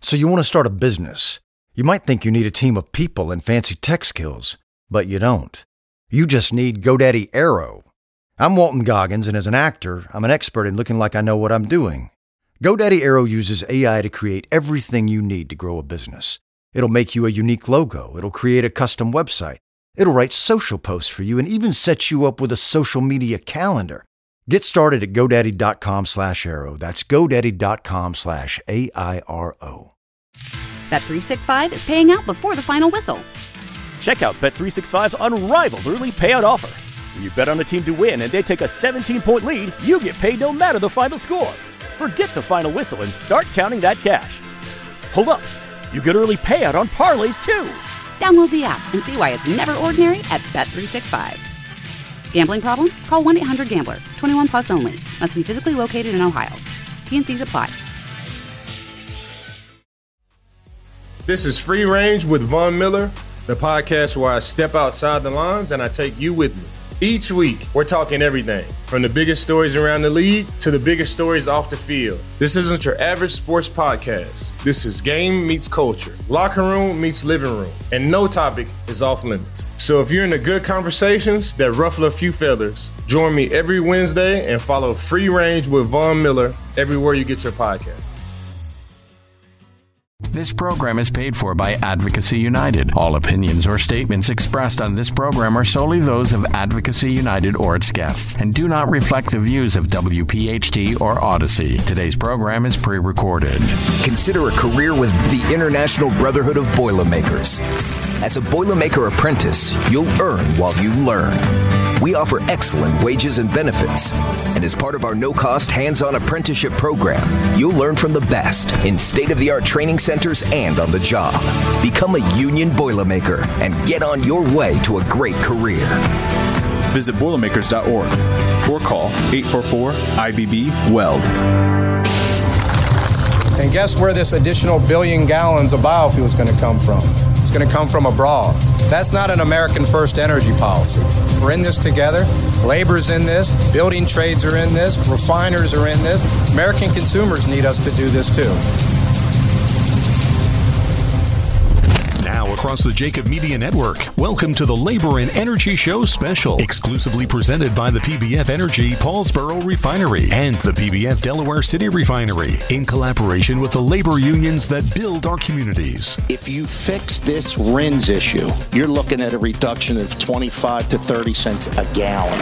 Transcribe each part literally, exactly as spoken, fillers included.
So you want to start a business. You might think you need a team of people and fancy tech skills, but you don't. You just need GoDaddy Aero. I'm Walton Goggins, and as an actor, I'm an expert in looking like I know what I'm doing. GoDaddy Aero uses A I to create everything you need to grow a business. It'll make you a unique logo. It'll create a custom website. It'll write social posts for you and even set you up with a social media calendar. Get started at GoDaddy.com slash Aero. That's GoDaddy.com slash A I R O. Bet three sixty-five is paying out before the final whistle. Check out Bet three sixty-five's unrivaled early payout offer. When you bet on a team to win and they take a seventeen-point lead, you get paid no matter the final score. Forget the final whistle and start counting that cash. Hold up. You get early payout on parlays, too. Download the app and see why it's never ordinary at Bet three sixty-five. Gambling problem? Call one eight hundred gambler. twenty-one plus only. Must be physically located in Ohio. T N Cs apply. This is Free Range with Von Miller, the podcast where I step outside the lines and I take you with me. Each week, we're talking everything from the biggest stories around the league to the biggest stories off the field. This isn't your average sports podcast. This is game meets culture, locker room meets living room, and no topic is off limits. So if you're into good conversations that ruffle a few feathers, join me every Wednesday and follow Free Range with Von Miller everywhere you get your podcast. This program is paid for by Advocacy United. All opinions or statements expressed on this program are solely those of Advocacy United or its guests and do not reflect the views of W P H T or Odyssey. Today's program is pre-recorded. Consider a career with the International Brotherhood of Boilermakers. As a Boilermaker apprentice, you'll earn while you learn. We offer excellent wages and benefits. And as part of our no-cost hands-on apprenticeship program, you'll learn from the best in state-of-the-art training centers and on the job. Become a union Boilermaker and get on your way to a great career. Visit Boilermakers dot org or call eight four four I B B weld. And guess where this additional billion gallons of biofuel is going to come from? It's going to come from abroad. That's not an American first energy policy. We're in this together. Labor's in this. Building trades are in this. Refiners are in this. American consumers need us to do this too. Now across the Jacob Media Network, welcome to the Labor and Energy Show special, exclusively presented by the P B F Energy Paulsboro Refinery and the P B F Delaware City Refinery, in collaboration with the labor unions that build our communities. If you fix this R I Ns issue, you're looking at a reduction of twenty-five to thirty cents a gallon.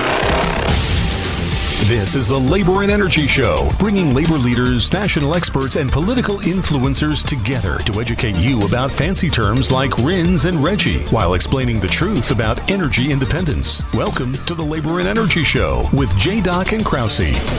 This is the Labor and Energy Show, bringing labor leaders, national experts, and political influencers together to educate you about fancy terms like R I Ns and RGGI, while explaining the truth about energy independence. Welcome to the Labor and Energy Show with J. Doc and Krause.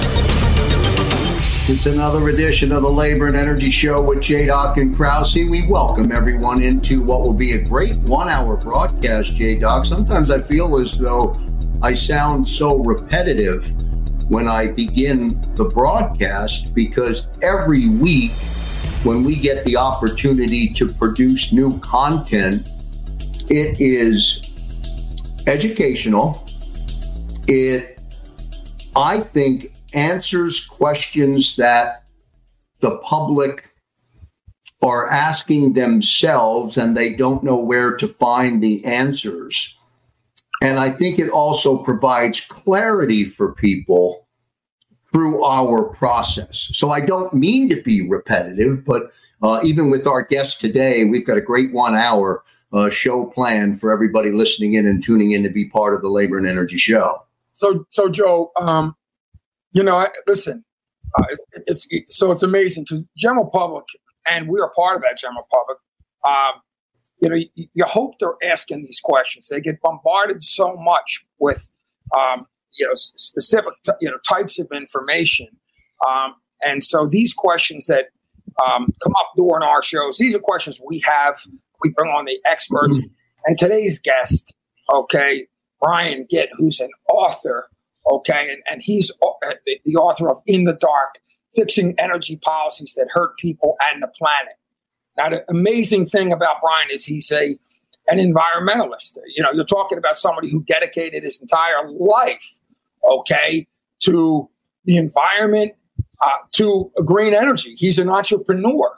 It's another edition of the Labor and Energy Show with J. Doc and Krause. We welcome everyone into what will be a great one-hour broadcast, J. Doc. Sometimes I feel as though I sound so repetitive when I begin the broadcast, because every week when we get the opportunity to produce new content, it is educational. It, I think, answers questions that the public are asking themselves and they don't know where to find the answers. And I think it also provides clarity for people through our process. So I don't mean to be repetitive, but uh, even with our guest today, we've got a great one hour uh, show planned for everybody listening in and tuning in to be part of the Labor and Energy Show. So, so Joe, um, you know, I, listen, uh, it's it, so it's amazing because general public, and we are part of that general public, um, you know, you, you hope they're asking these questions. They get bombarded so much with, um, you know, specific, t- you know, types of information. Um, and so these questions that um, come up during our shows, these are questions we have. We bring on the experts. Mm-hmm. And today's guest, okay, Brian Gitt, who's an author, okay, and, and he's uh, the, the author of In the Dark, Fixing Energy Policies That Hurt People and the Planet. Now, the amazing thing about Brian is he's a an environmentalist. You know, you're talking about somebody who dedicated his entire life, okay, to the environment, uh, to green energy. He's an entrepreneur,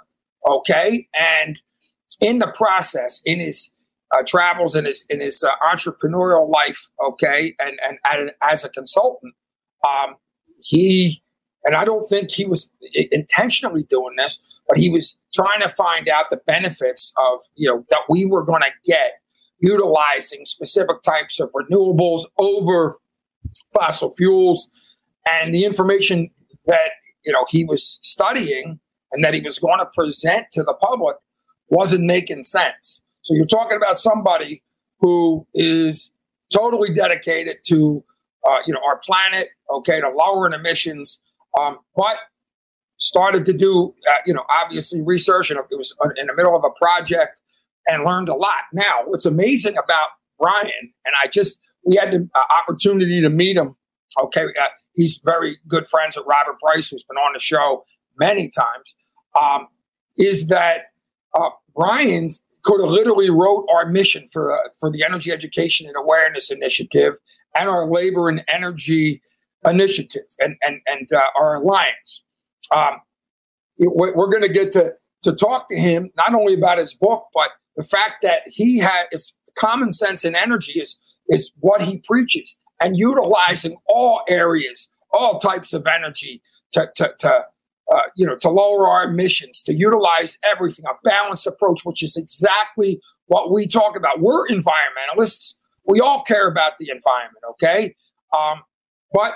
okay? And in the process, in his uh, travels, in his in his uh, entrepreneurial life, okay, and and, and as a consultant, um, he, and I don't think he was intentionally doing this, but he was trying to find out the benefits of, you know, that we were going to get utilizing specific types of renewables over fossil fuels, and the information that, you know, he was studying and that he was going to present to the public wasn't making sense. So you're talking about somebody who is totally dedicated to, uh, you know, our planet, okay, to lowering emissions, um, but started to do, uh, you know, obviously research, and it was in the middle of a project and learned a lot. Now, what's amazing about Brian, and I just, we had the uh, opportunity to meet him, okay, uh, he's very good friends with Robert Price, who's been on the show many times, um, is that uh, Brian could have literally wrote our mission for, uh, for the Energy Education and Awareness Initiative and our Labor and Energy Initiative and, and, and uh, our alliance. Um, it, we're going to get to to talk to him not only about his book, but the fact that he had it's common sense in energy is is what he preaches, and utilizing all areas, all types of energy to to, to uh, you know to lower our emissions, to utilize everything, a balanced approach, which is exactly what we talk about. We're environmentalists. We all care about the environment, okay? Um, but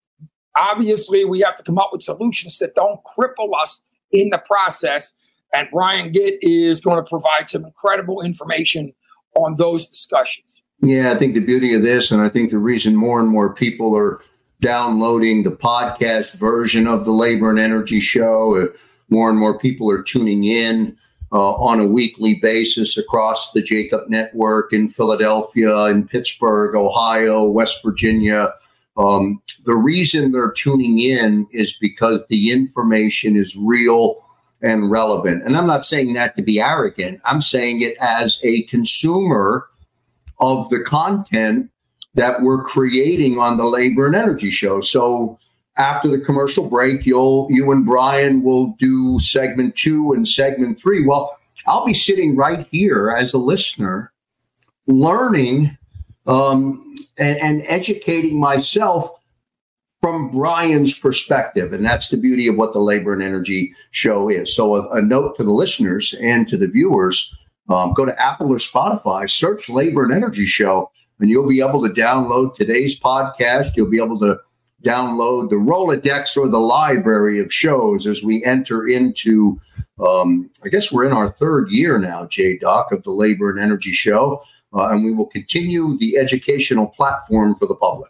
obviously, we have to come up with solutions that don't cripple us in the process. And Brian Gitt is going to provide some incredible information on those discussions. Yeah, I think the beauty of this, and I think the reason more and more people are downloading the podcast version of the Labor and Energy Show, uh, more and more people are tuning in uh, on a weekly basis across the Jacob Network in Philadelphia, in Pittsburgh, Ohio, West Virginia. Um, the reason they're tuning in is because the information is real and relevant. And I'm not saying that to be arrogant. I'm saying it as a consumer of the content that we're creating on the Labor and Energy Show. So after the commercial break, you'll, you and Brian will do segment two and segment three. Well, I'll be sitting right here as a listener, learning Um, and, and educating myself from Brian's perspective. And that's the beauty of what the Labor and Energy Show is. So a, a note to the listeners and to the viewers, um, go to Apple or Spotify, search Labor and Energy Show, and you'll be able to download today's podcast. You'll be able to download the Rolodex or the library of shows as we enter into, um, I guess we're in our third year now, J-Doc, of the Labor and Energy Show. Uh, and we will continue the educational platform for the public.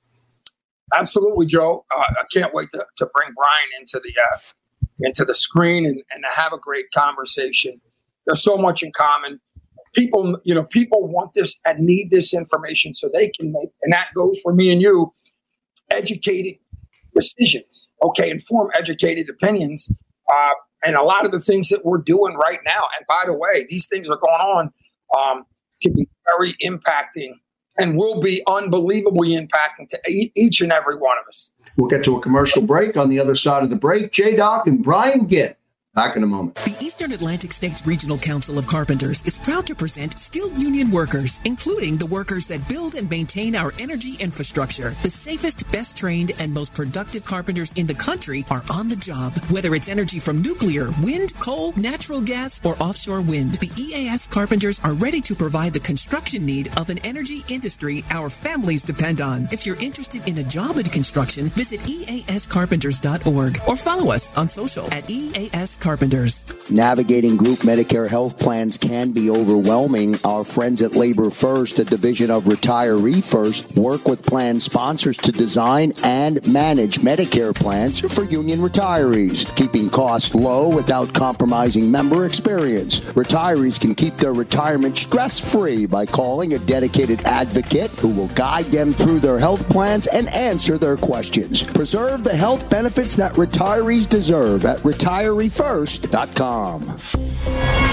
Absolutely, Joe. Uh, I can't wait to, to bring Brian into the uh, into the screen and, and to have a great conversation. There's so much in common. People, you know, people want this and need this information so they can make, and that goes for me and you, educated decisions. Okay, inform educated opinions. Uh, and a lot of the things that we're doing right now. And by the way, these things are going on. Um, can be very impacting and will be unbelievably impacting to e- each and every one of us. We'll get to a commercial break. On the other side of the break, J-Doc and Brian Gitt. Back in a moment. The Eastern Atlantic States Regional Council of Carpenters is proud to present skilled union workers, including the workers that build and maintain our energy infrastructure. The safest, best trained, and most productive carpenters in the country are on the job. Whether it's energy from nuclear, wind, coal, natural gas, or offshore wind, the E A S Carpenters are ready to provide the construction need of an energy industry our families depend on. If you're interested in a job in construction, visit E A S carpenters dot org or follow us on social at E A S Carpenters. Carpenters. Navigating group Medicare health plans can be overwhelming. Our friends at Labor First, a division of Retiree First, work with plan sponsors to design and manage Medicare plans for union retirees, keeping costs low without compromising member experience. Retirees can keep their retirement stress-free by calling a dedicated advocate who will guide them through their health plans and answer their questions. Preserve the health benefits that retirees deserve at retiree first dot com.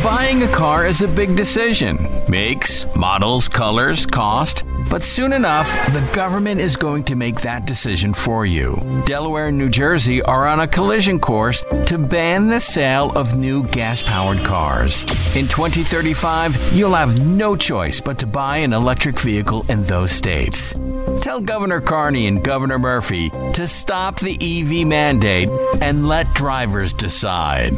Buying a car is a big decision. Makes, models, colors, cost. But soon enough, the government is going to make that decision for you. Delaware and New Jersey are on a collision course to ban the sale of new gas-powered cars. In twenty thirty-five, you'll have no choice but to buy an electric vehicle in those states. Tell Governor Carney and Governor Murphy to stop the E V mandate and let drivers decide.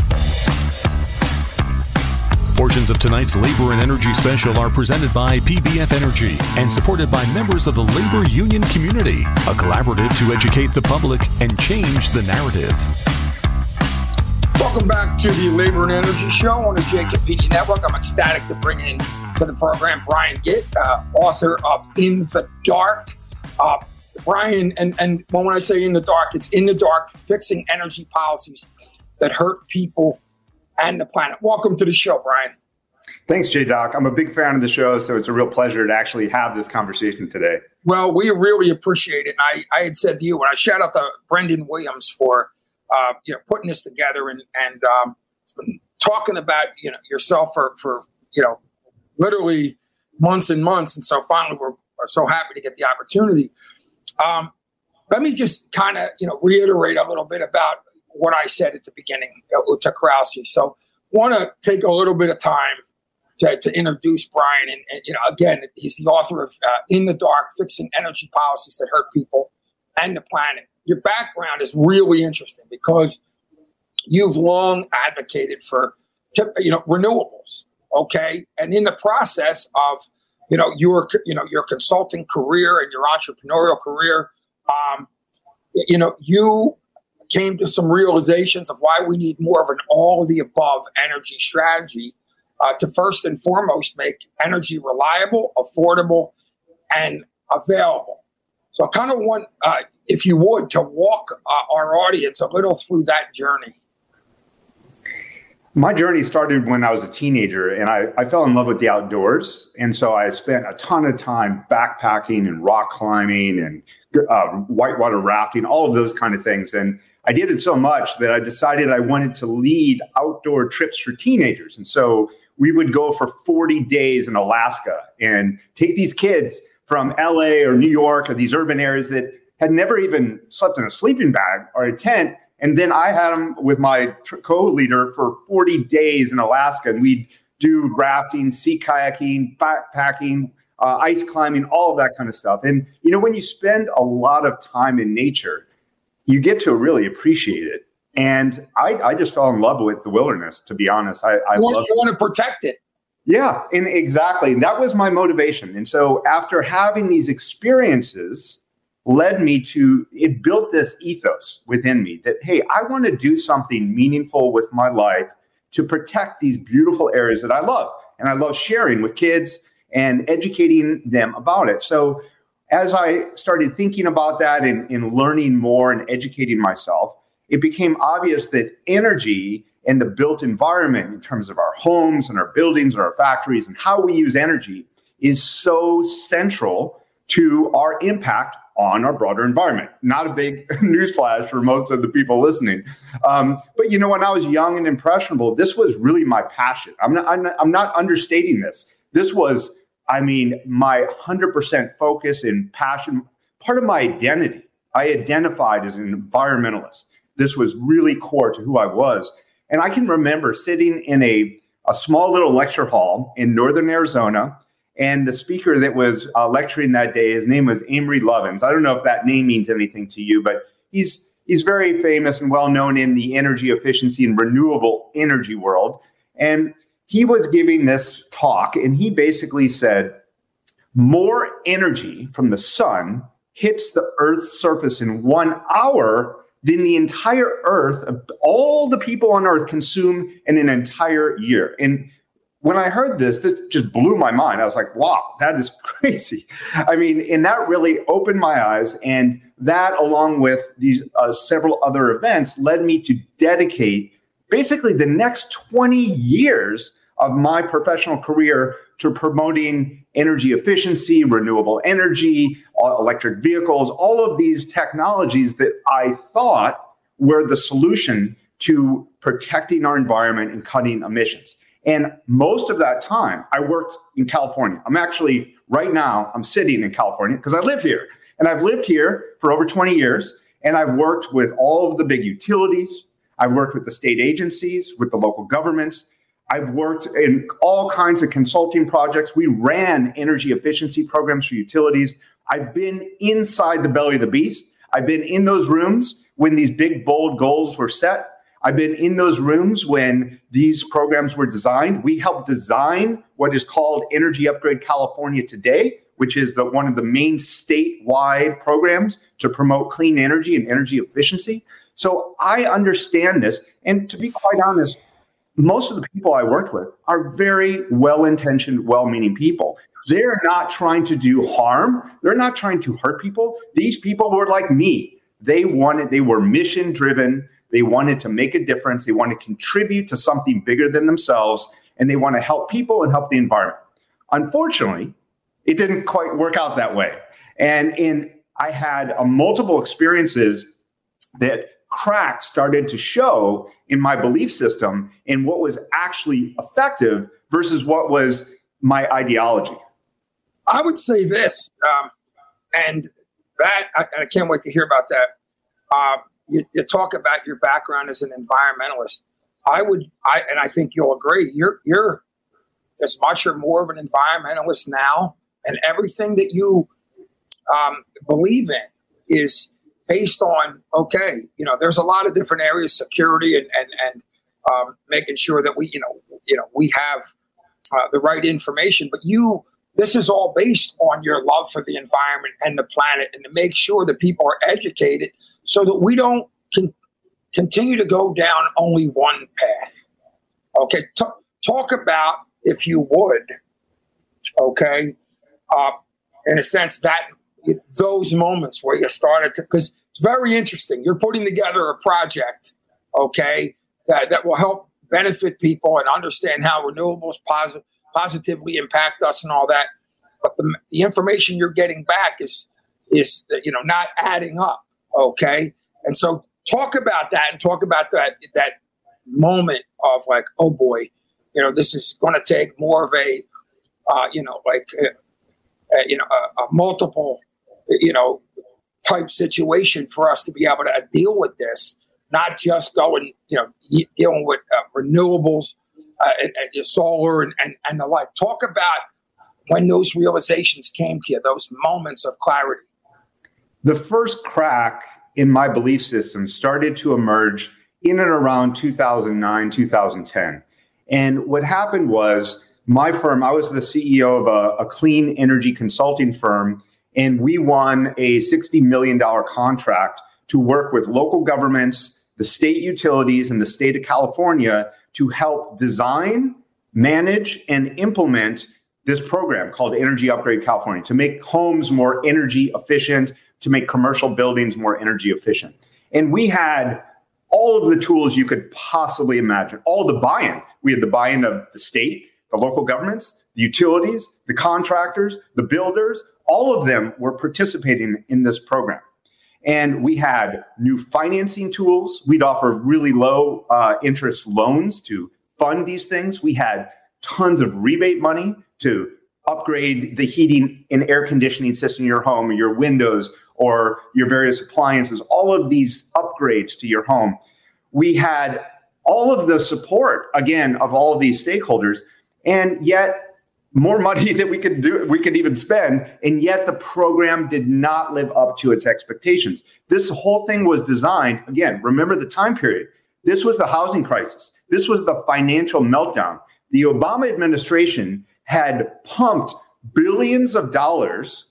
Portions of tonight's Labor and Energy Special are presented by P B F Energy and supported by members of the labor union community, a collaborative to educate the public and change the narrative. Welcome back to the Labor and Energy Show on the Jacob Media Network. I'm ecstatic to bring in to the program Brian Gitt, uh, author of In the Dark. Uh, Brian, and, and when I say In the Dark, it's In the Dark, Fixing Energy Policies that Hurt People and the Planet. Welcome to the show, Brian. Thanks, J-Doc. I'm a big fan of the show, so it's a real pleasure to actually have this conversation today. Well, we really appreciate it. I, I had said to you, when I shout out to Brendan Williams for uh, you know putting this together and and um, been talking about you know yourself for for you know literally months and months, and so finally we're, we're so happy to get the opportunity. Um, let me just kind of you know reiterate a little bit about what I said at the beginning uh, to Krause. So want to take a little bit of time to, to introduce Brian. And, and, you know, again, he's the author of uh, In the Dark, Fixing Energy Policies that Hurt People and the Planet. Your background is really interesting because you've long advocated for, you know, renewables. Okay. And in the process of, you know, your, you know, your consulting career and your entrepreneurial career, um, you know, you came to some realizations of why we need more of an all-of-the-above energy strategy uh, to first and foremost make energy reliable, affordable, and available. So I kind of want, uh, if you would, to walk uh, our audience a little through that journey. My journey started when I was a teenager, and I, I fell in love with the outdoors. And so I spent a ton of time backpacking and rock climbing and uh, whitewater rafting, all of those kind of things. And I did it so much that I decided I wanted to lead outdoor trips for teenagers. And so we would go for forty days in Alaska and take these kids from L A or New York or these urban areas that had never even slept in a sleeping bag or a tent. And then I had them with my tr- co-leader for forty days in Alaska. And we'd do rafting, sea kayaking, backpacking, uh, ice climbing, all of that kind of stuff. And, you know, when you spend a lot of time in nature, you get to really appreciate it. And I, I just fell in love with the wilderness, to be honest. I, I you, want, love you want to protect it. Yeah, and exactly. And that was my motivation. And so after having these experiences led me to, it built this ethos within me that, hey, I want to do something meaningful with my life to protect these beautiful areas that I love. And I love sharing with kids and educating them about it. So as I started thinking about that and, and learning more and educating myself, it became obvious that energy and the built environment in terms of our homes and our buildings and our factories and how we use energy is so central to our impact on our broader environment. Not a big newsflash for most of the people listening. Um, but, you know, when I was young and impressionable, this was really my passion. I'm not, I'm not, I'm not understating this. This was, I mean, my one hundred percent focus and passion, part of my identity. I identified as an environmentalist. This was really core to who I was. And I can remember sitting in a, a small little lecture hall in northern Arizona, and the speaker that was uh, lecturing that day, his name was Amory Lovins. I don't know if that name means anything to you, but he's he's very famous and well known in the energy efficiency and renewable energy world. And he was giving this talk, and he basically said, more energy from the sun hits the Earth's surface in one hour than the entire Earth, all the people on Earth consume in an entire year. And when I heard this, this just blew my mind. I was like, wow, that is crazy. I mean, and that really opened my eyes. And that, along with these uh, several other events, led me to dedicate basically the next twenty years of my professional career to promoting energy efficiency, renewable energy, electric vehicles, all of these technologies that I thought were the solution to protecting our environment and cutting emissions. And most of that time, I worked in California. I'm actually, right now, I'm sitting in California because I live here. And I've lived here for over twenty years. And I've worked with all of the big utilities. I've worked with the state agencies, with the local governments. I've worked in all kinds of consulting projects. We ran energy efficiency programs for utilities. I've been inside the belly of the beast. I've been in those rooms when these big, bold goals were set. I've been in those rooms when these programs were designed. We helped design what is called Energy Upgrade California today, which is the, one of the main statewide programs to promote clean energy and energy efficiency. So I understand this. And to be quite honest, most of the people I worked with are very well-intentioned, well-meaning people. They're not trying to do harm. They're not trying to hurt people. These people were like me. They wanted, they were mission-driven. They wanted to make a difference. They want to contribute to something bigger than themselves, and they want to help people and help the environment. Unfortunately, it didn't quite work out that way. And in I had a multiple experiences that cracks started to show in my belief system in what was actually effective versus what was my ideology. I would say this, um, and that I, I can't wait to hear about that. Uh, you, you talk about your background as an environmentalist. I would, I and I think you'll agree. You're you're as much or more of an environmentalist now, and everything that you um, believe in is based on, okay, you know, there's a lot of different areas, security and and, and um, making sure that we, you know, you know, we have uh, the right information. But you, this is all based on your love for the environment and the planet, and to make sure that people are educated so that we don't con- continue to go down only one path. Okay, T- talk about, if you would, okay, uh, in a sense that those moments where you started to, because it's very interesting. You're putting together a project, okay, that, that will help benefit people and understand how renewables posit- positively impact us and all that. But the, the information you're getting back is, is, you know, not adding up, okay? And so talk about that and talk about that, that moment of like, oh boy, you know, this is going to take more of a, uh, you know, like, uh, uh, you know, a, a multiple, you know, type situation for us to be able to deal with this, not just going, you know, dealing with uh, renewables, uh, and, and solar and, and, and the like. Talk about when those realizations came to you, those moments of clarity. The first crack in my belief system started to emerge in and around two thousand nine, two thousand ten. And what happened was my firm, I was the C E O of a, a clean energy consulting firm, and we won a sixty million dollars contract to work with local governments, the state utilities, and the state of California to help design, manage, and implement this program called Energy Upgrade California to make homes more energy efficient, to make commercial buildings more energy efficient. And we had all of the tools you could possibly imagine, all the buy-in. We had the buy-in of the state, the local governments, the utilities, the contractors, the builders. All of them were participating in this program. And we had new financing tools. We'd offer really low uh, interest loans to fund these things. We had tons of rebate money to upgrade the heating and air conditioning system in your home, or your windows, or your various appliances, all of these upgrades to your home. We had all of the support, again, of all of these stakeholders, and yet more money that we could do, we could even spend, and yet the program did not live up to its expectations. This whole thing was designed, again, remember the time period. This was the housing crisis. This was the financial meltdown. The Obama administration had pumped billions of dollars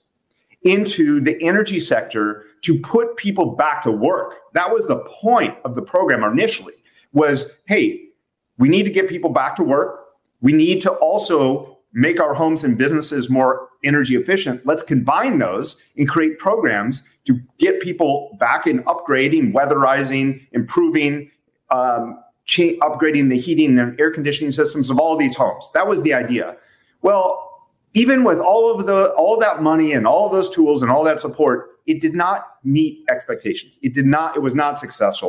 into the energy sector to put people back to work. That was the point of the program initially, was, hey, we need to get people back to work. We need to also make our homes and businesses more energy efficient. Let's combine those and create programs to get people back in upgrading, weatherizing, improving, um, cha- upgrading the heating and air conditioning systems of all of these homes. That was the idea. Well, even with all of the all that money and all of those tools and all that support, it did not meet expectations. It did not. It was not successful.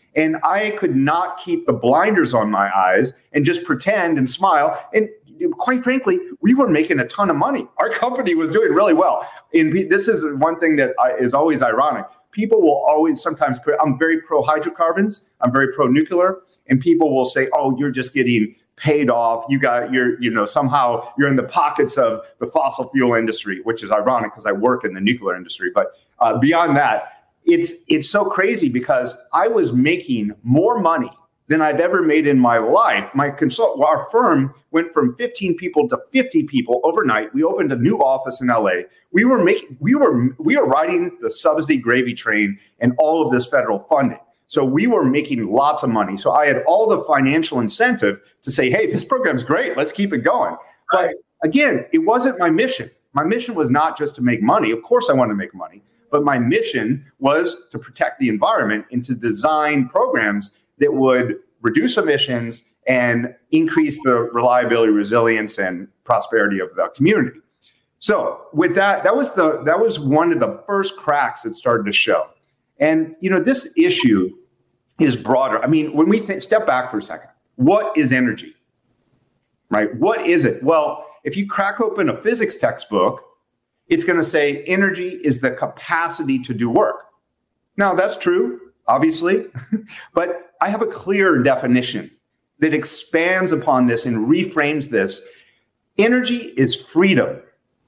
And I could not keep the blinders on my eyes and just pretend and smile. And quite frankly, we were making a ton of money. Our company was doing really well. And this is one thing that is always ironic. People will always sometimes, I'm very pro hydrocarbons. I'm very pro nuclear. And people will say, oh, you're just getting paid off. You got, you're, you know, somehow you're in the pockets of the fossil fuel industry, which is ironic because I work in the nuclear industry. But uh, beyond that, it's it's so crazy because I was making more money than I've ever made in my life. My consult, our firm went from fifteen people to fifty people overnight. We opened a new office in L A. We were making, we were, we were riding the subsidy gravy train and all of this federal funding. So we were making lots of money. So I had all the financial incentive to say, hey, this program's great. Let's keep it going. But again, it wasn't my mission. My mission was not just to make money. Of course I want to make money. But my mission was to protect the environment and to design programs that would reduce emissions and increase the reliability, resilience, and prosperity of the community. So with that, that was the that was one of the first cracks that started to show. And you know, this issue is broader. I mean, when we th- step back for a second, what is energy? Right? What is it? Well, if you crack open a physics textbook, it's going to say energy is the capacity to do work. Now, that's true, obviously, but I have a clearer definition that expands upon this and reframes this. Energy is freedom.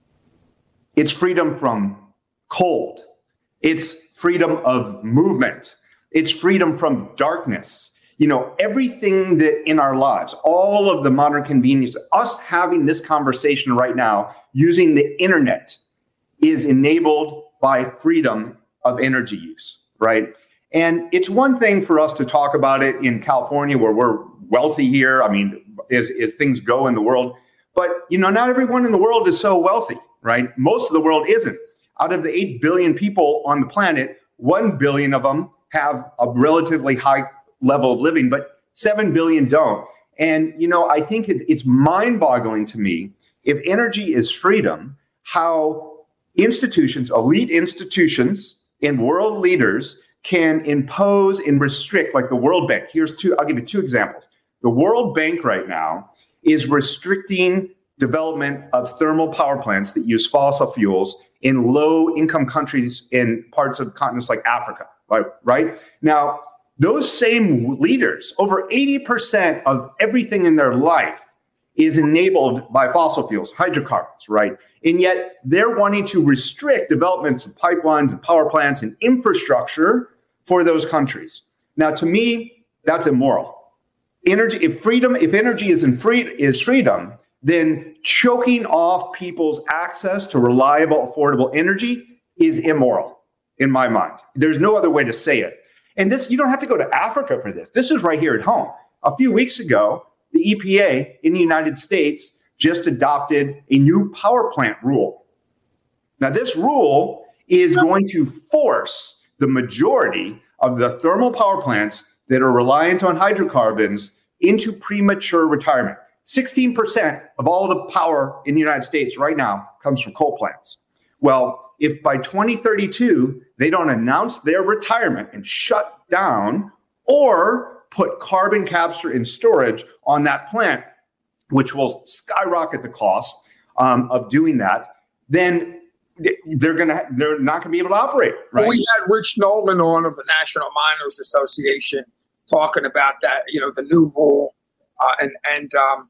It's freedom from cold. It's freedom of movement. It's freedom from darkness. You know, everything that in our lives, all of the modern convenience, us having this conversation right now using the internet is enabled by freedom of energy use, right? And it's one thing for us to talk about it in California where we're wealthy here. I mean, as, as things go in the world. But, you know, not everyone in the world is so wealthy, right? Most of the world isn't. Out of the eight billion people on the planet, one billion of them have a relatively high level of living, but seven billion don't. And, you know, I think it, it's mind-boggling to me, if energy is freedom, how institutions, elite institutions, and world leaders can impose and restrict, like the World Bank. Here's two, I'll give you two examples. The World Bank right now is restricting development of thermal power plants that use fossil fuels in low-income countries in parts of continents like Africa, right? right? Now, those same leaders, over eighty percent of everything in their life is enabled by fossil fuels, hydrocarbons, right? And yet they're wanting to restrict developments of pipelines and power plants and infrastructure for those countries. Now, to me, that's immoral. Energy, if freedom, if energy is in free, is freedom, then choking off people's access to reliable, affordable energy is immoral, in my mind. There's no other way to say it. And this, you don't have to go to Africa for this. This is right here at home. A few weeks ago, the E P A in the United States just adopted a new power plant rule. Now, this rule is going to force the majority of the thermal power plants that are reliant on hydrocarbons into premature retirement. sixteen percent of all the power in the United States right now comes from coal plants. Well, if by twenty thirty-two, they don't announce their retirement and shut down or put carbon capture and storage on that plant, which will skyrocket the cost um, of doing that, then they're gonna they're not gonna be able to operate. Right? Well, we had Rich Nolan on of the National Miners Association talking about that. You know, the new rule, uh, and and um,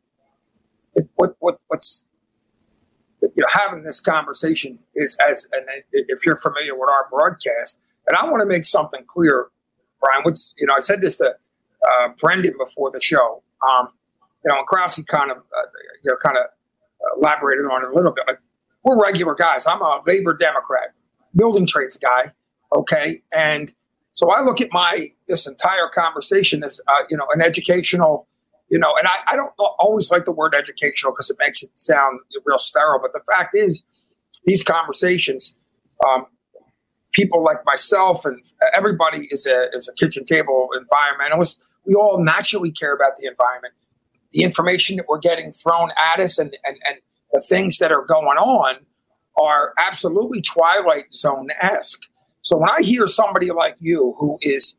it, what what what's you know having this conversation is as and if you're familiar with our broadcast, and I want to make something clear, Brian. What's you know I said this to uh, Brendan before the show. Um, you know, and Krause kind of uh, you know kind of elaborated on it a little bit. Like, we're regular guys. I'm a labor Democrat, building trades guy, okay? And so I look at my this entire conversation as, uh, you know, an educational, you know, and I, I don't always like the word educational because it makes it sound real sterile. But the fact is, these conversations, um, people like myself and everybody is a is a kitchen table environmentalist. We all naturally care about the environment. The information that we're getting thrown at us and and and the things that are going on are absolutely Twilight Zone-esque. So when I hear somebody like you who is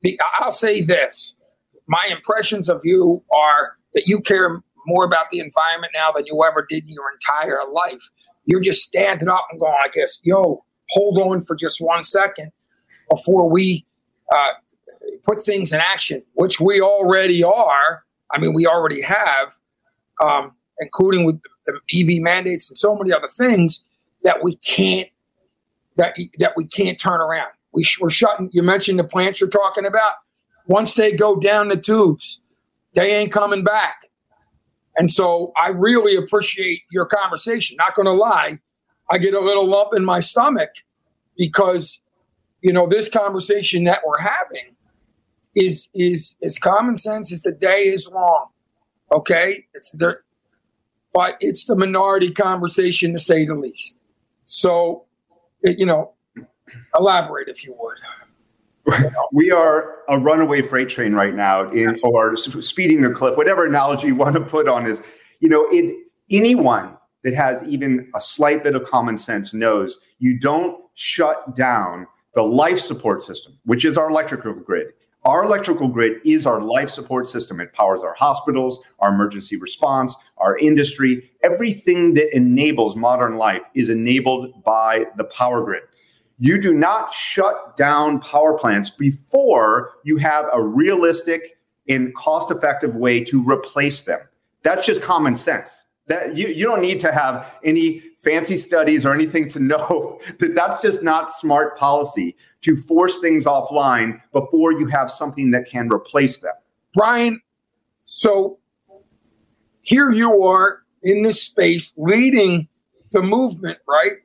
I'll say this. My impressions of you are that you care more about the environment now than you ever did in your entire life. You're just standing up and going, I guess, yo, hold on for just one second before we uh, put things in action, which we already are. I mean, we already have, um, including with the E V mandates and so many other things that we can't that that we can't turn around. We sh- we're shutting. You mentioned the plants you're talking about. Once they go down the tubes, they ain't coming back. And so I really appreciate your conversation. Not going to lie, I get a little lump in my stomach because, you know, this conversation that we're having is is is common sense as the day is long. Okay, it's there, but it's the minority conversation to say the least. So, you know, elaborate if you would. We are a runaway freight train right now, in or speeding the cliff, whatever analogy you want to put on is, you know, it, anyone that has even a slight bit of common sense knows you don't shut down the life support system, which is our electrical grid. Our electrical grid is our life support system. It powers our hospitals, our emergency response, our industry. Everything that enables modern life is enabled by the power grid. You do not shut down power plants before you have a realistic and cost-effective way to replace them. That's just common sense. That you, you don't need to have any fancy studies or anything to know that that's just not smart policy to force things offline before you have something that can replace them. Brian, so here you are in this space leading the movement, right?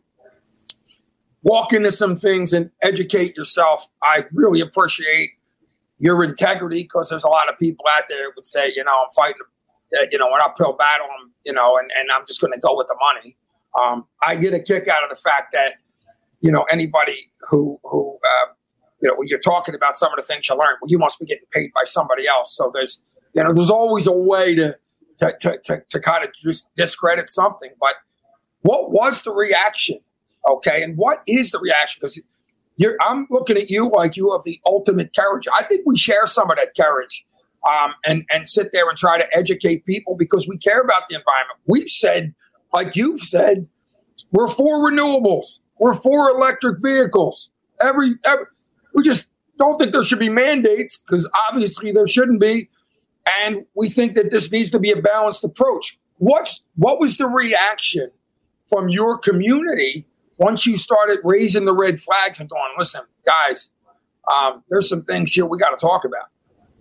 Walk into some things and educate yourself. I really appreciate your integrity because there's a lot of people out there that would say, you know, I'm fighting, uh, you know, an uphill battle, you know, and, and I'm just going to go with the money. Um, I get a kick out of the fact that, you know, anybody who, who uh, you know, when you're talking about some of the things you learn, well, you must be getting paid by somebody else. So there's, you know, there's always a way to, to, to, to, to kind of just discredit something. But what was the reaction? Okay, and what is the reaction? Because you're, I'm looking at you like you have the ultimate courage. I think we share some of that courage um, and, and sit there and try to educate people because we care about the environment. We've said, like you've said, we're for renewables. We're for electric vehicles. Every, every we just don't think there should be mandates because obviously there shouldn't be. And we think that this needs to be a balanced approach. What's What was the reaction from your community once you started raising the red flags and going, listen, guys, um, there's some things here we got to talk about?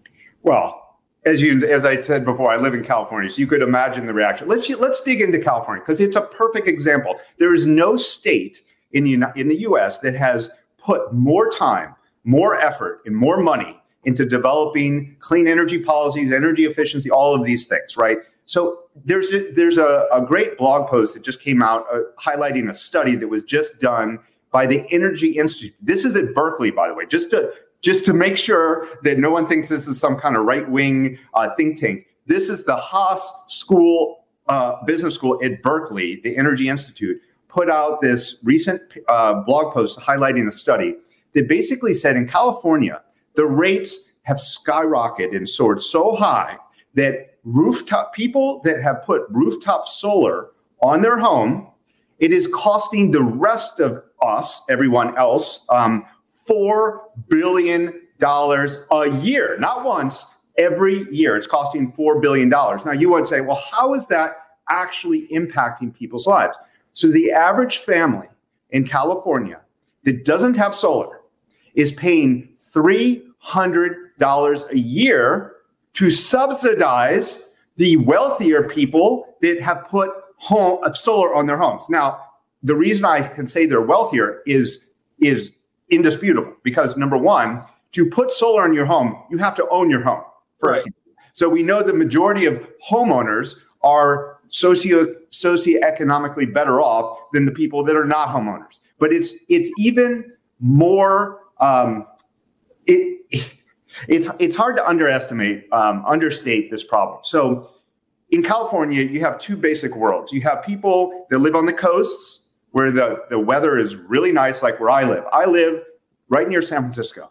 Well, as you as I said before, I live in California, so you could imagine the reaction. Let's let's dig into California because it's a perfect example. There is no state in the in the U S that has put more time, more effort, and more money into developing clean energy policies, energy efficiency, all of these things, right? So there's a, there's a, a great blog post that just came out uh, highlighting a study that was just done by the Energy Institute. This is at Berkeley, by the way, just to just to make sure that no one thinks this is some kind of right-wing uh, think tank. This is the Haas School, uh, Business School at Berkeley, the Energy Institute, put out this recent uh, blog post highlighting a study that basically said in California, the rates have skyrocketed and soared so high that rooftop people that have put rooftop solar on their home, it is costing the rest of us, everyone else, um, four billion dollars a year. Not once, every year. It's costing four billion dollars. Now you would say, well, how is that actually impacting people's lives? So the average family in California that doesn't have solar is paying three hundred dollars a year to subsidize the wealthier people that have put home uh, solar on their homes. Now, the reason I can say they're wealthier is, is indisputable because, number one, to put solar on your home, you have to own your home first. Right. So we know the majority of homeowners are socio socioeconomically better off than the people that are not homeowners. But it's it's even more um, it. it It's it's hard to underestimate, um, understate this problem. So in California, you have two basic worlds. You have people that live on the coasts where the, the weather is really nice, like where I live. I live right near San Francisco.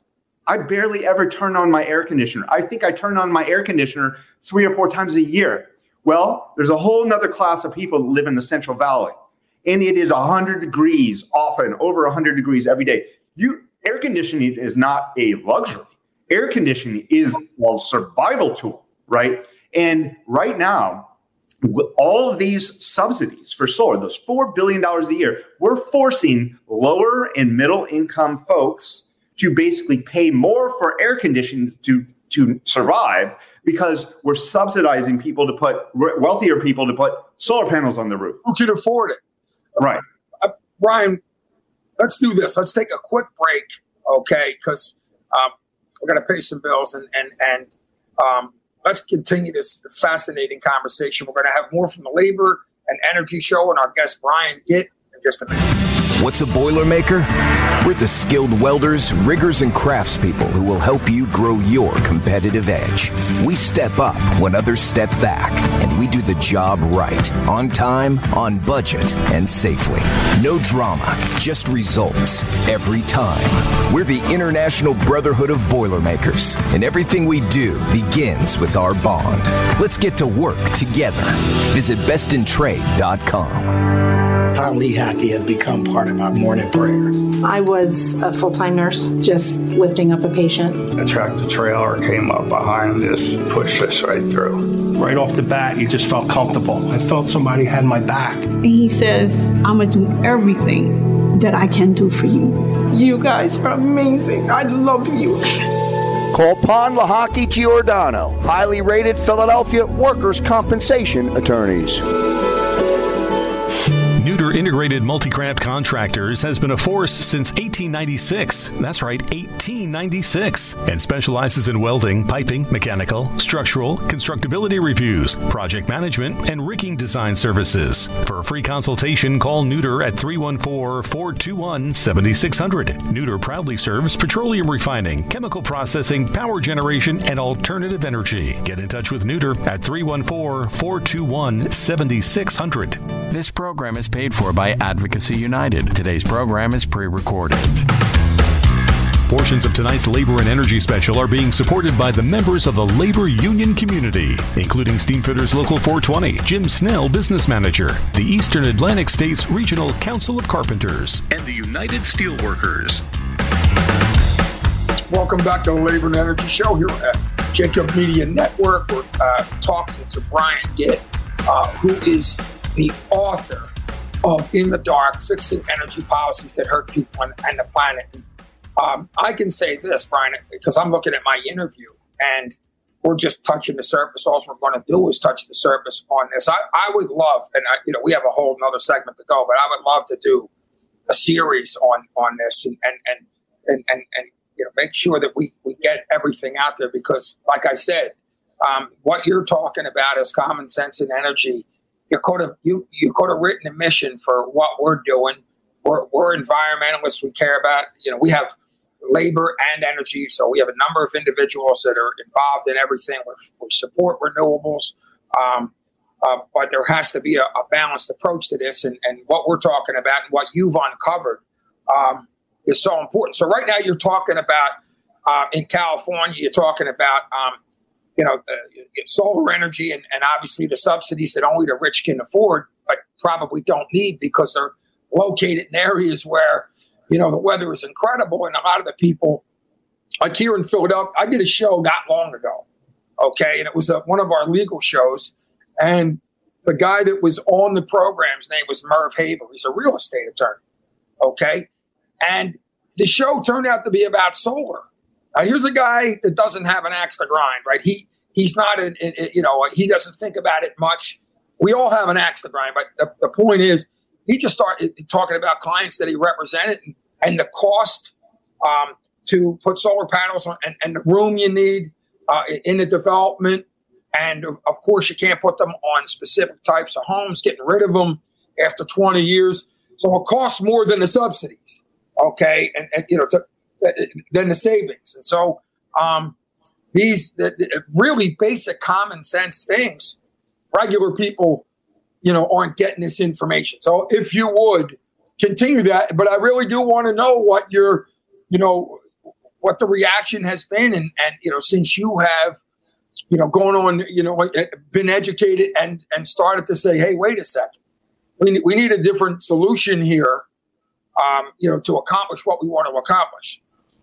I barely ever turn on my air conditioner. I think I turn on my air conditioner three or four times a year. Well, there's a whole nother class of people that live in the Central Valley, and it is one hundred degrees often, over one hundred degrees every day. You air conditioning is not a luxury. Air conditioning is a survival tool, right? And right now, with all of these subsidies for solar, those four billion dollars a year, we're forcing lower and middle income folks to basically pay more for air conditioning to, to survive, because we're subsidizing people to put, wealthier people to put solar panels on the roof. Who can afford it? Right. Uh, Brian, let's do this. Let's take a quick break, okay? Because um, we're going to pay some bills, and, and, and um, let's continue this fascinating conversation. We're going to have more from the Labor and Energy Show and our guest, Brian Gitt, in just a minute. What's a Boilermaker? We're the skilled welders, riggers, and craftspeople who will help you grow your competitive edge. We step up when others step back, and we do the job right, on time, on budget, and safely. No drama, just results every time. We're the International Brotherhood of Boilermakers, and everything we do begins with our bond. Let's get to work together. Visit best in trade dot com. Tom Lee Hackey has become part of our morning prayers. I was a full-time nurse, just lifting up a patient. A tractor trailer came up behind us, pushed us right through. Right off the bat, you just felt comfortable. I felt somebody had my back. And he says, I'm going to do everything that I can do for you. You guys are amazing. I love you. Call Pond Lahaki Giordano, highly rated Philadelphia workers' compensation attorneys. Neuter Integrated Multi-Craft Contractors has been a force since eighteen ninety-six. That's right, eighteen ninety-six. And specializes in welding, piping, mechanical, structural, constructability reviews, project management, and rigging design services. For a free consultation, call Neuter at three one four, four two one, seven six zero zero. Neuter proudly serves petroleum refining, chemical processing, power generation, and alternative energy. Get in touch with Neuter at three one four, four two one, seven six zero zero. This program is paid for by Advocacy United. Today's program is pre-recorded. Portions of tonight's Labor and Energy Special are being supported by the members of the labor union community, including Steamfitters Local four twenty, Jim Snell, Business Manager, the Eastern Atlantic States Regional Council of Carpenters, and the United Steelworkers. Welcome back to the Labor and Energy Show here at Jacob Media Network. We're uh, talking to Brian Gitt, uh, who is the author of In the Dark, Fixing Energy Policies That Hurt People and, and the Planet. Um, I can say this, Brian, because I'm looking at my interview and we're just touching the surface. All we're going to do is touch the surface on this. I, I would love, and I, you know, we have a whole nother segment to go, but I would love to do a series on, on this and, and, and, and, and, and you know, make sure that we, we get everything out there, because like I said, um, what you're talking about is common sense and energy. You could have you you could have written a mission for what we're doing. We're we're environmentalists. We care about, you know, we have labor and energy, so we have a number of individuals that are involved in everything. We, we support renewables, um, uh, but there has to be a, a balanced approach to this. And, and what we're talking about and what you've uncovered um, is so important. So right now you're talking about uh, in California, you're talking about um, you know, uh, solar energy and, and obviously the subsidies that only the rich can afford, but probably don't need because they're located in areas where, you know, the weather is incredible. And a lot of the people, like here in Philadelphia, I did a show not long ago, okay? And it was a, one of our legal shows. And the guy that was on the program's name was Merv Haber. He's a real estate attorney, okay? And the show turned out to be about solar. Now, here's a guy that doesn't have an axe to grind, right? He he's not, in, in, in, you know, he doesn't think about it much. We all have an axe to grind, but the, the point is, he just started talking about clients that he represented and, and the cost um, to put solar panels on, and, and the room you need uh, in the development, and of, of course, you can't put them on specific types of homes. Getting rid of them after twenty years, so it costs more than the subsidies. Okay, and, and you know. To, than the savings. And so um, these the, the really basic common sense things, regular people, you know, aren't getting this information. So if you would continue that, but I really do want to know what your, you know, what the reaction has been, and and you know, since you have, you know, going on, you know, been educated and and started to say, hey, wait a second, we we need a different solution here, um, you know, to accomplish what we want to accomplish.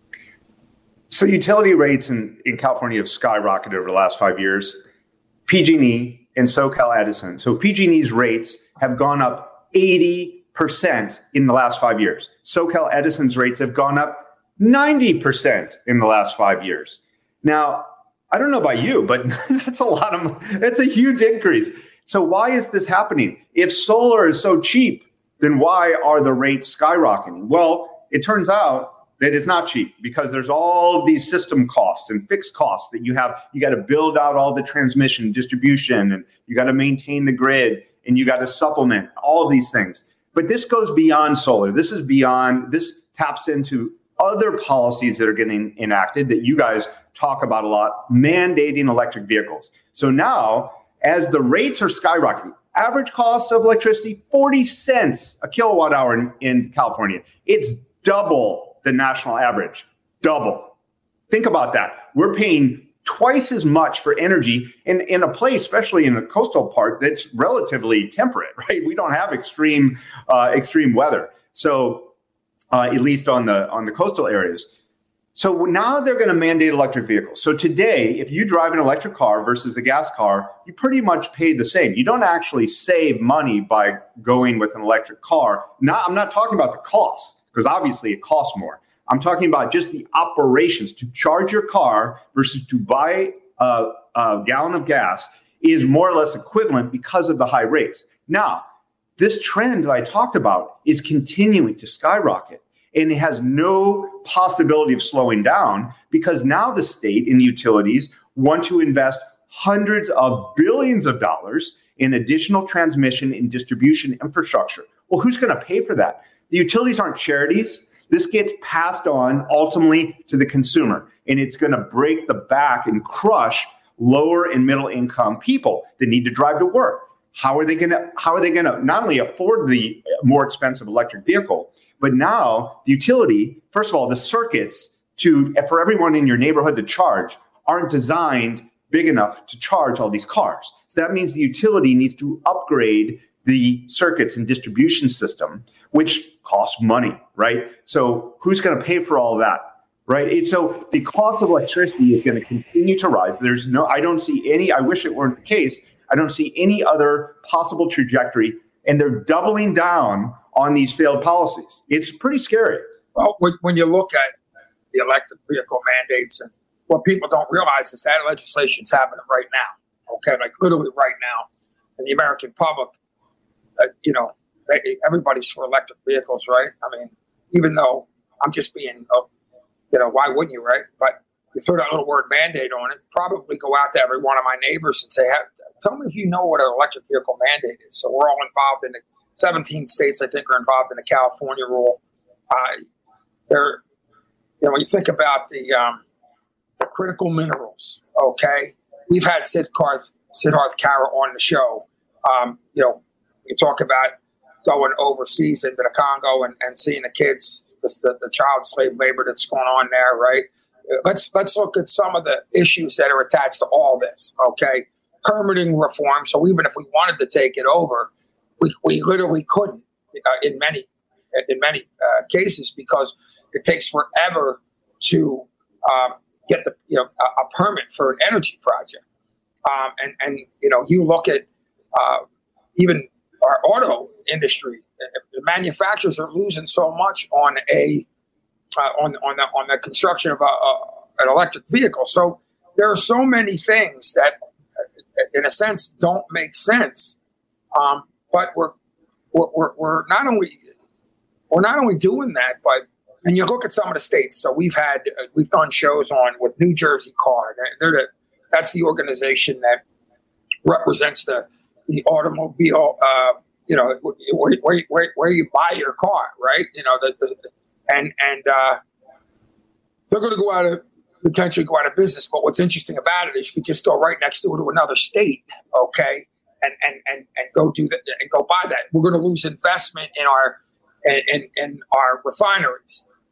So utility rates in, in California have skyrocketed over the last five years. P G and E and SoCal Edison. So P G and E's rates have gone up eighty percent in the last five years. SoCal Edison's rates have gone up ninety percent in the last five years. Now, I don't know about you, but that's a lot of, that's a huge increase. So why is this happening? If solar is so cheap, then why are the rates skyrocketing? Well, it turns out that it's not cheap because there's all of these system costs and fixed costs that you have. You got to build out all the transmission, distribution, and you got to maintain the grid, and you got to supplement all of these things. But this goes beyond solar. This is beyond, this taps into other policies that are getting enacted that you guys talk about a lot, mandating electric vehicles. So now, as the rates are skyrocketing, average cost of electricity, forty cents a kilowatt hour in, in California. It's double the national average, double. Think about that. We're paying twice as much for energy in, in a place, especially in the coastal part, that's relatively temperate, right? We don't have extreme uh, extreme weather. So uh, at least on the on the coastal areas. So now they're going to mandate electric vehicles. So today, if you drive an electric car versus a gas car, you pretty much pay the same. You don't actually save money by going with an electric car. Not, I'm not talking about the cost, because obviously it costs more. I'm talking about just the operations. To charge your car versus to buy a, a gallon of gas is more or less equivalent because of the high rates. Now, this trend that I talked about is continuing to skyrocket, and it has no possibility of slowing down because now the state and the utilities want to invest hundreds of billions of dollars in additional transmission and distribution infrastructure. Well, who's going to pay for that? The utilities aren't charities. This gets passed on ultimately to the consumer, and it's going to break the back and crush lower and middle income people that need to drive to work. How are they going to, how are they going to not only afford the more expensive electric vehicle, but now the utility, first of all, the circuits to, for everyone in your neighborhood to charge aren't designed big enough to charge all these cars. So that means the utility needs to upgrade the circuits and distribution system, which costs money, right? So who's going to pay for all of that, right? It, so the cost of electricity is going to continue to rise. There's no, I don't see any, I wish it weren't the case. I don't see any other possible trajectory, and they're doubling down on these failed policies. It's pretty scary. Well, when, when you look at the electric vehicle mandates, and what people don't realize is that legislation's happening right now, okay? Like literally right now. And the American public, uh, you know, they, everybody's for electric vehicles, right? I mean, even though I'm just being, uh, you know, why wouldn't you, right? But you throw that little word mandate on it, probably go out to every one of my neighbors and say, hey, tell me if you know what an electric vehicle mandate is. So we're all involved in the seventeen states, I think, are involved in the California rule. Uh, there, you know, when you think about the, um, the critical minerals, okay, we've had Siddharth, Siddharth Kara on the show. Um, you know, you talk about going overseas into the Congo and, and seeing the kids, the, the, the child slave labor that's going on there, right? Let's let's look at some of the issues that are attached to all this, okay? Permitting reform. So even if we wanted to take it over, we, we literally couldn't uh, in many in many uh, cases because it takes forever to um, get the you know a, a permit for an energy project. Um, and and you know you look at uh, even our auto industry, the manufacturers are losing so much on a uh, on on the on the construction of a, a, an electric vehicle. So there are so many things that, in a sense, don't make sense. Um, but we're, we're we're not only we're not only doing that, but and you look at some of the states. So we've had uh, we've done shows on with New Jersey Car. They're the, that's the organization that represents the the automobile. Uh, you know where, where where where you buy your car, right? You know the, the and and uh, they're going to go out of potentially go out of business. But what's interesting about it is you could just go right next door to another state, okay, and and and, and go do that and go buy that. We're going to lose investment in our in, in our refineries.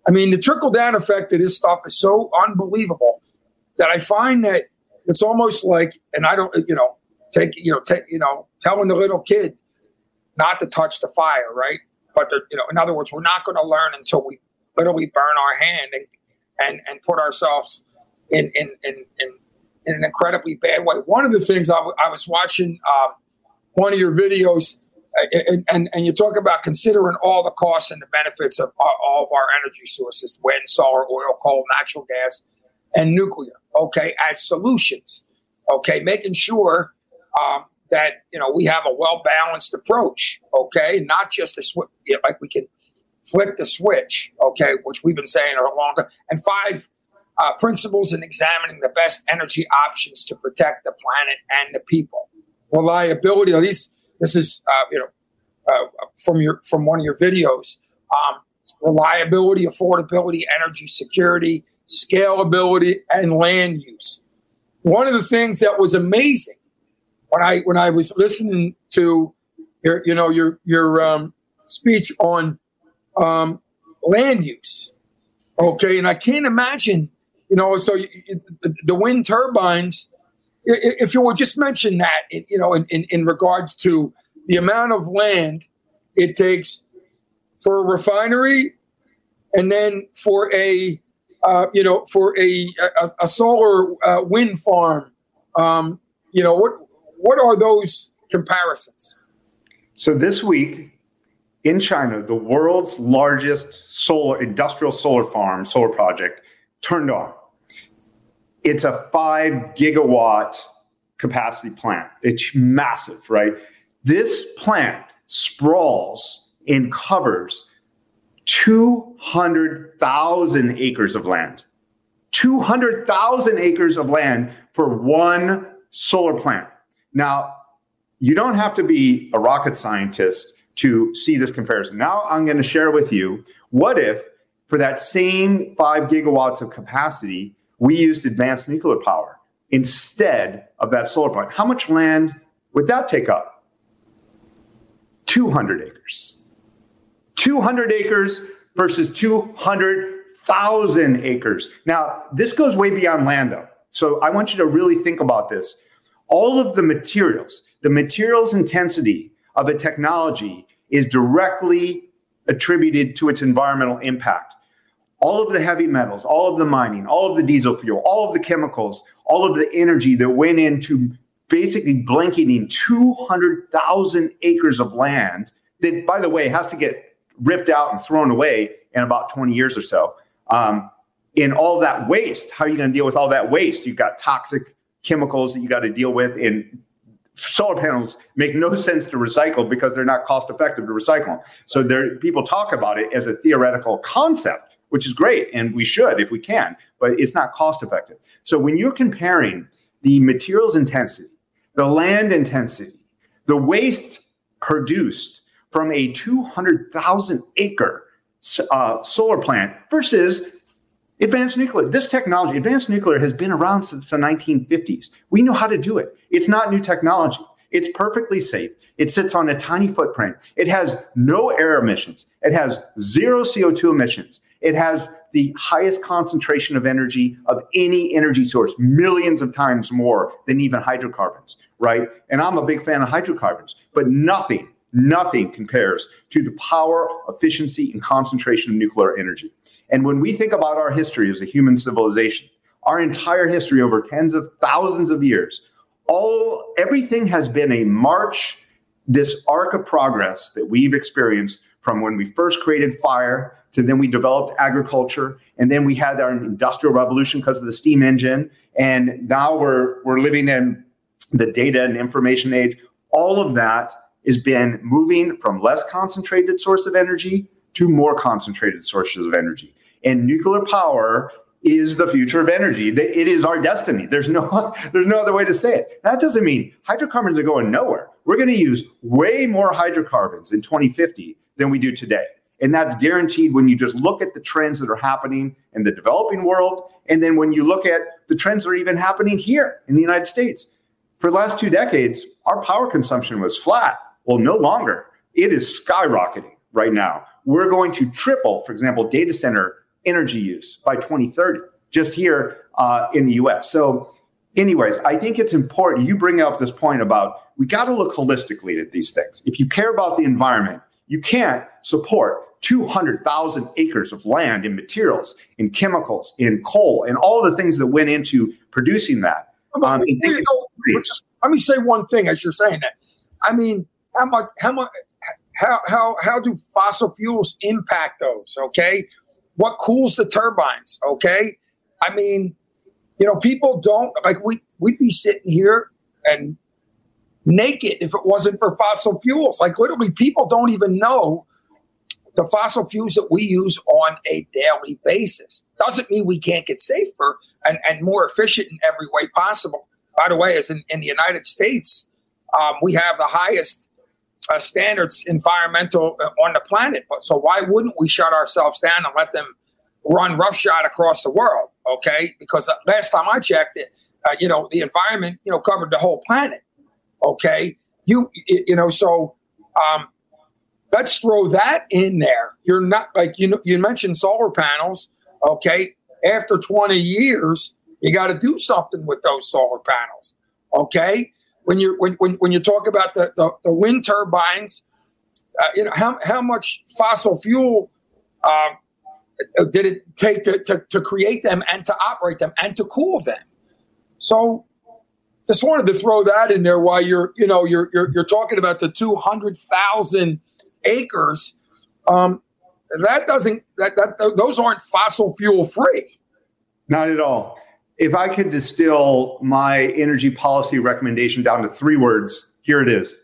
I mean, the trickle-down effect of this stuff is so unbelievable that I find that it's almost like, and I don't, you know, take, you know, take, you know, telling the little kid not to touch the fire, right? But, you know, in other words, we're not going to learn until we literally burn our hand and and, and put ourselves in in, in in in an incredibly bad way. One of the things I, w- I was watching um, one of your videos, uh, and, and and you talk about considering all the costs and the benefits of all, all of our energy sources: wind, solar, oil, coal, natural gas, and nuclear. Okay, as solutions. Okay, making sure um, that you know we have a well balanced approach. Okay, not just a sw- you know, like we can flick the switch. Okay, which we've been saying for a long time. And five uh, principles in examining the best energy options to protect the planet and the people. Reliability. At least this is uh, you know uh, from your from one of your videos. Um, reliability, affordability, energy security, scalability, and land use. One of the things that was amazing when I when I was listening to your you know your your um, speech on um, land use, okay, and I can't imagine you know so you, the wind turbines. If you would just mention that you know in, in, in regards to the amount of land it takes for a refinery, and then for a Uh, you know, for a a, a solar uh, wind farm, um, you know, what what are those comparisons? So this week in China, the world's largest solar industrial solar farm, solar project, turned on. It's a five gigawatt capacity plant. It's massive, right? This plant sprawls and covers two hundred thousand acres of land. two hundred thousand acres of land for one solar plant. Now, you don't have to be a rocket scientist to see this comparison. Now, I'm going to share with you, what if for that same five gigawatts of capacity, we used advanced nuclear power instead of that solar plant? How much land would that take up? two hundred acres. two hundred acres versus two hundred thousand acres. Now, this goes way beyond land, though. So I want you to really think about this. All of the materials, the materials intensity of a technology is directly attributed to its environmental impact. All of the heavy metals, all of the mining, all of the diesel fuel, all of the chemicals, all of the energy that went into basically blanketing two hundred thousand acres of land that, by the way, has to get ripped out and thrown away in about twenty years or so. Um, in all that waste, how are you going to deal with all that waste? You've got toxic chemicals that you got to deal with. And solar panels make no sense to recycle because they're not cost effective to recycle them. So there, people talk about it as a theoretical concept, which is great, and we should if we can, but it's not cost effective. So when you're comparing the materials intensity, the land intensity, the waste produced from a two hundred thousand acre uh, solar plant versus advanced nuclear. This technology, advanced nuclear, has been around since the nineteen fifties. We know how to do it. It's not new technology. It's perfectly safe. It sits on a tiny footprint. It has no air emissions. It has zero C O two emissions. It has the highest concentration of energy of any energy source, millions of times more than even hydrocarbons, right? And I'm a big fan of hydrocarbons, but nothing Nothing compares to the power, efficiency, and concentration of nuclear energy. And when we think about our history as a human civilization, our entire history over tens of thousands of years, all everything has been a march, this arc of progress that we've experienced from when we first created fire to then we developed agriculture, and then we had our industrial revolution because of the steam engine, and now we're we're living in the data and information age. All of that has been moving from less concentrated source of energy to more concentrated sources of energy. And nuclear power is the future of energy. It is our destiny. There's no, there's no other way to say it. That doesn't mean hydrocarbons are going nowhere. We're going to use way more hydrocarbons in twenty fifty than we do today. And that's guaranteed when you just look at the trends that are happening in the developing world. And then when you look at the trends that are even happening here in the United States. For the last two decades, our power consumption was flat. Well, no longer. It is skyrocketing right now. We're going to triple, for example, data center energy use by twenty thirty, just here uh, in the U S. So anyways, I think it's important. You bring up this point about we got to look holistically at these things. If you care about the environment, you can't support two hundred thousand acres of land in materials, in chemicals, in coal, and all the things that went into producing that. Um, you know, just, let me say one thing as you're saying that. I mean, how much, how much, how, how, how do fossil fuels impact those? Okay. What cools the turbines? Okay. I mean, you know, people don't like we, we'd be sitting here and naked if it wasn't for fossil fuels. Like literally people don't even know the fossil fuels that we use on a daily basis. Doesn't mean we can't get safer and, and more efficient in every way possible. By the way, as in, in the United States, um, we have the highest uh, standards environmental uh, on the planet. But so why wouldn't we shut ourselves down and let them run roughshod across the world? Okay, because last time I checked it, uh, you know, the environment, you know, covered the whole planet. Okay, you you know, so um, let's throw that in there. You're not like you know you mentioned solar panels. Okay, after twenty years, you got to do something with those solar panels. Okay, when you when when when you talk about the the, the wind turbines, uh, you know how how much fossil fuel uh, did it take to, to to create them and to operate them and to cool them? So. Just wanted to throw that in there while you're, you know, you're you're, you're talking about the two hundred thousand acres. Um, that doesn't that that those aren't fossil fuel free. Not at all. If I could distill my energy policy recommendation down to three words, here it is: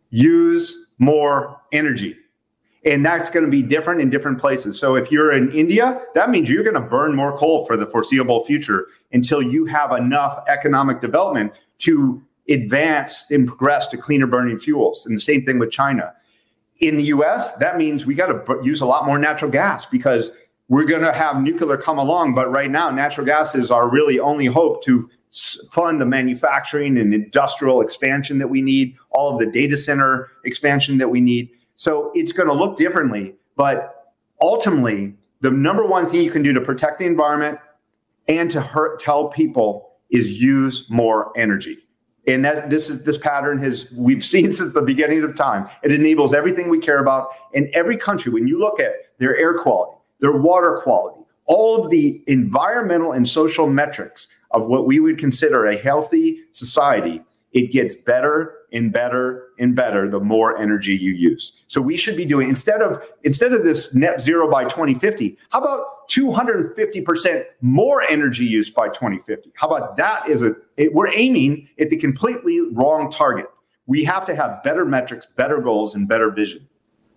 use more energy. And that's going to be different in different places. So if you're in India, that means you're going to burn more coal for the foreseeable future until you have enough economic development to advance and progress to cleaner burning fuels. And the same thing with China. In the U S, that means we got to use a lot more natural gas because we're going to have nuclear come along. But right now, natural gas is our really only hope to fund the manufacturing and industrial expansion that we need, all of the data center expansion that we need. So it's going to look differently, but ultimately, the number one thing you can do to protect the environment and to hurt, tell people is use more energy. And that this is this pattern has we've seen since the beginning of time. It enables everything we care about. In every country, when you look at their air quality, their water quality, all of the environmental and social metrics of what we would consider a healthy society, it gets better and better and better the more energy you use. So we should be doing, instead of instead of this net zero by twenty fifty, how about two hundred fifty percent more energy use by twenty fifty? How about that? Is a it, we're aiming at the completely wrong target. We have to have better metrics, better goals, and better vision.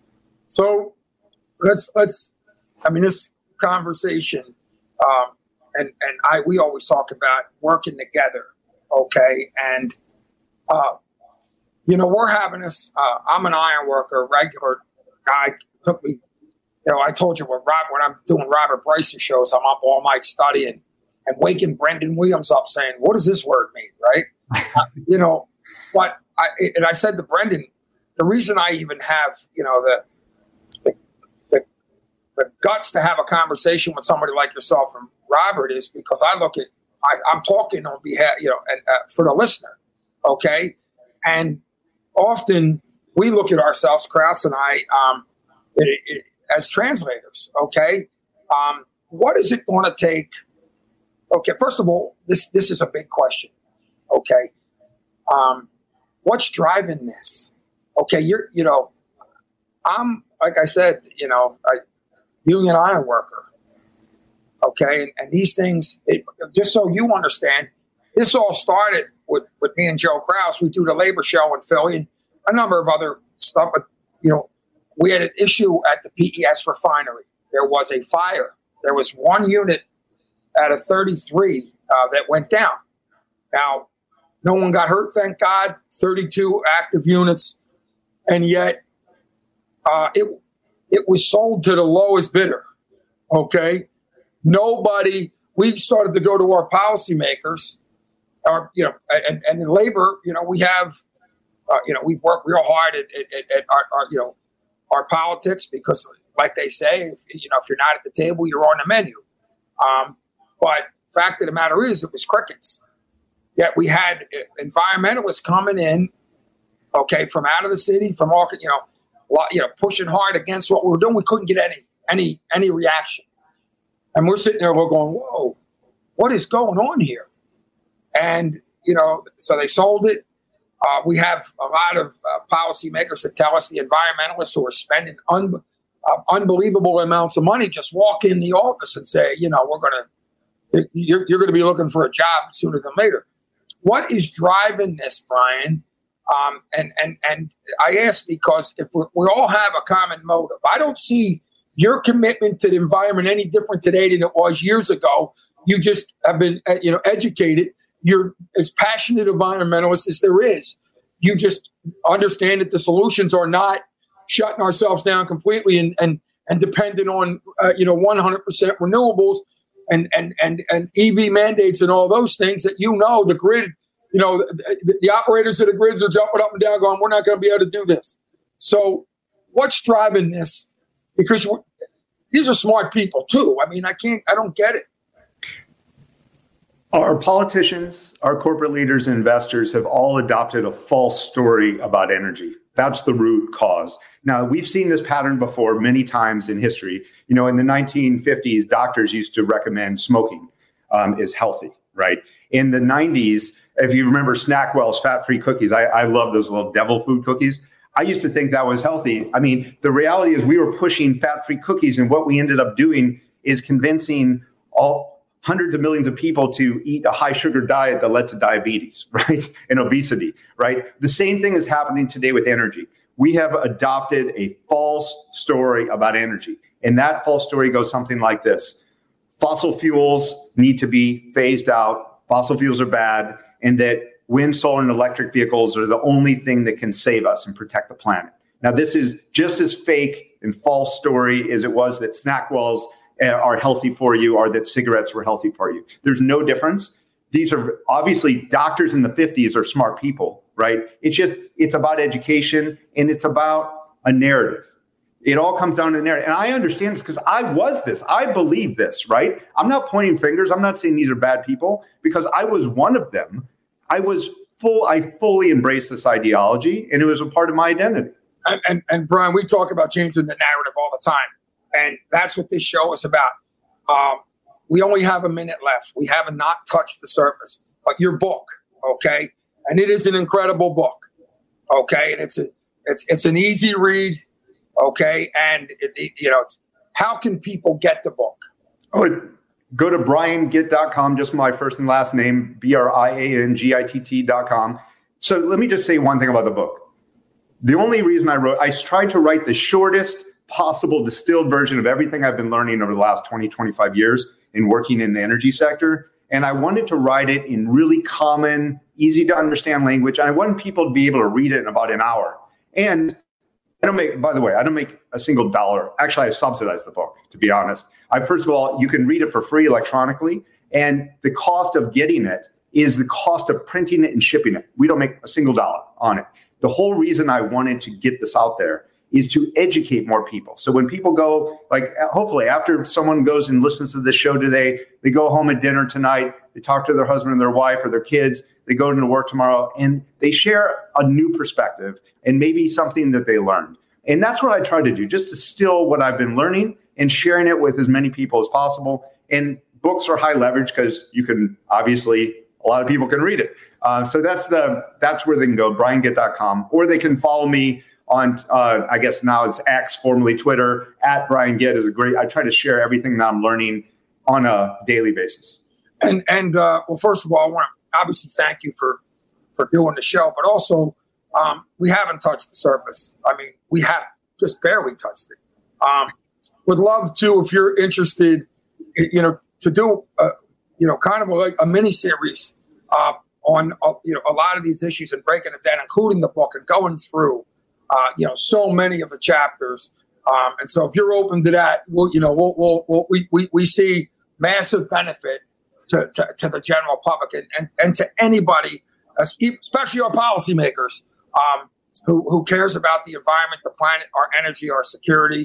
So let's let's. I mean, this conversation, um, and and I we always talk about working together. Okay, and. Uh, you know, we're having this, uh, I'm an iron worker, regular guy. Took me, you know, I told you when, Rob, when I'm doing Robert Bryson shows, I'm up all night studying and waking Brendan Williams up saying, what does this word mean, right? uh, you know, but I, and I said to Brendan, the reason I even have, you know, the, the, the, the guts to have a conversation with somebody like yourself and Robert is because I look at, I, I'm talking on behalf, you know, and uh, for the listener. Okay. And often we look at ourselves, Krause and I, um, it, it, as translators. Okay. Um, what is it going to take? Okay. First of all, this, this is a big question. Okay. Um, what's driving this? Okay. You're, you know, I'm, like I said, you know, a union iron worker. Okay. And, and these things, it, just so you understand, this all started with, with me and Joe Krause. We do the labor show in Philly and a number of other stuff. But, you know, we had an issue at the P E S refinery. There was a fire. There was one unit out of thirty-three uh, that went down. Now, no one got hurt, thank God, thirty-two active units. And yet uh, it it was sold to the lowest bidder, okay? Nobody, we started to go to our policymakers, our, you know, and, and in labor, you know, we have, uh, you know, we work real hard at, at, at our, our, you know, our politics because like they say, if, you know, if you're not at the table, you're on the menu. Um, but fact of the matter is, it was crickets. Yet we had environmentalists coming in, okay, from out of the city, from all, you know, you know, pushing hard against what we were doing. We couldn't get any any any reaction, and we're sitting there, we're going, whoa, what is going on here? And you know, so they sold it. Uh, we have a lot of uh, policymakers that tell us the environmentalists who are spending un- uh, unbelievable amounts of money just walk in the office and say, you know, we're going to, you're, you're going to be looking for a job sooner than later. What is driving this, Brian? Um, and and and I ask because if we we all have a common motive. I don't see your commitment to the environment any different today than it was years ago. You just have been, uh, you know, educated. You're as passionate environmentalist as there is. You just understand that the solutions are not shutting ourselves down completely and and, and dependent on uh, you know one hundred percent renewables and, and and and E V mandates and all those things that you know the grid, you know the, the operators of the grids are jumping up and down going, we're not going to be able to do this. So what's driving this? Because we're, these are smart people too. I mean, I can't, I don't get it. Our politicians, our corporate leaders, and investors have all adopted a false story about energy. That's the root cause. Now, we've seen this pattern before many times in history. You know, in the nineteen fifties, doctors used to recommend smoking um, is healthy, right? In the nineties, if you remember Snackwell's fat-free cookies, I, I love those little devil food cookies. I used to think that was healthy. I mean, the reality is we were pushing fat-free cookies, and what we ended up doing is convincing all hundreds of millions of people to eat a high sugar diet that led to diabetes, right? And obesity, right? The same thing is happening today with energy. We have adopted a false story about energy. And that false story goes something like this. Fossil fuels need to be phased out. Fossil fuels are bad. And that wind, solar, and electric vehicles are the only thing that can save us and protect the planet. Now, this is just as fake and false story as it was that Snackwells are healthy for you or that cigarettes were healthy for you. There's no difference. These are obviously doctors in the fifties are smart people, right? It's just, it's about education and it's about a narrative. It all comes down to the narrative. And I understand this because I was this. I believe this, right? I'm not pointing fingers. I'm not saying these are bad people because I was one of them. I was full, I fully embraced this ideology and it was a part of my identity. And, and, and Brian, we talk about changing the narrative all the time. And that's what this show is about. Um, we only have a minute left. We have not touched the surface. But your book, okay, and it is an incredible book, okay, and it's a it's it's an easy read, okay, and it, it, you know, it's, how can people get the book? Oh, it, go to brian gitt dot com, just my first and last name, B R I A N G I T T dot com. So let me just say one thing about the book. The only reason I wrote, I tried to write the shortest possible distilled version of everything I've been learning over the last twenty, twenty-five years in working in the energy sector. And I wanted to write it in really common, easy to understand language. I wanted people to be able to read it in about an hour. And I don't make, by the way, I don't make a single dollar. Actually, I subsidize the book, to be honest. I, first of all, you can read it for free electronically. And the cost of getting it is the cost of printing it and shipping it. We don't make a single dollar on it. The whole reason I wanted to get this out there is to educate more people. So when people go, like hopefully after someone goes and listens to this show today, they go home at dinner tonight, they talk to their husband and their wife or their kids, they go into work tomorrow and they share a new perspective and maybe something that they learned. And that's what I try to do, just distill what I've been learning and sharing it with as many people as possible. And books are high leverage because you can obviously, a lot of people can read it. Uh, so that's the that's where they can go, brian gitt dot com, or they can follow me on, uh, I guess now it's X, formerly Twitter, at Brian Gitt is a great, I try to share everything that I'm learning on a daily basis. And, and uh, well, first of all, I want to obviously thank you for, for doing the show, but also um, we haven't touched the surface. I mean, we have just barely touched it. Um, would love to, if you're interested, you know, to do, a, you know, kind of a, like a mini series uh, on, uh, you know, a lot of these issues and breaking it down, including the book and going through Uh, you know, so many of the chapters. Um, and so if you're open to that, we'll, you know, we'll, we'll, we'll, we, we, we see massive benefit to, to, to the general public and, and, and to anybody, especially our policymakers, um, who, who cares about the environment, the planet, our energy, our security.